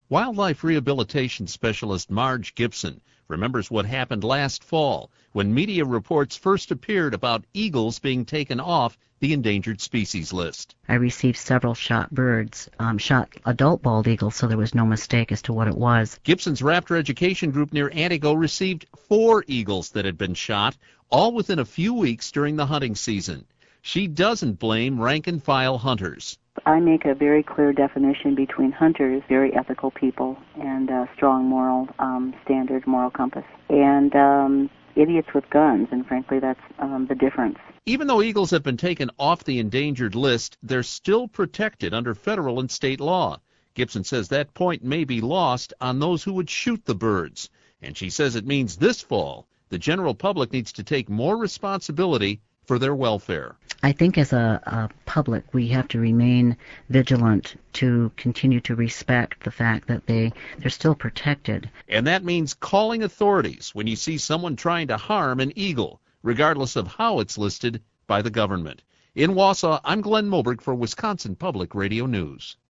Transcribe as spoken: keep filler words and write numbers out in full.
Wildlife rehabilitation specialist Marge Gibson remembers what happened last fall when media reports first appeared about eagles being taken off the endangered species list. I received several shot birds, um, shot adult bald eagles, so there was no mistake as to what it was. Gibson's Raptor Education Group near Antigo received four eagles that had been shot, all within a few weeks during the hunting season. She doesn't blame rank-and-file hunters. I make a very clear definition between hunters, very ethical people, and uh, strong moral um, standard, moral compass, and um, idiots with guns, and frankly that's um, the difference. Even though eagles have been taken off the endangered list, they're still protected under federal and state law. Gibson says that point may be lost on those who would shoot the birds, and she says it means this fall the general public needs to take more responsibility for their welfare. I think as a, a public we have to remain vigilant to continue to respect the fact that they, they're still protected. And that means calling authorities when you see someone trying to harm an eagle, regardless of how it's listed by the government. In Wausau, I'm Glenn Moberg for Wisconsin Public Radio News.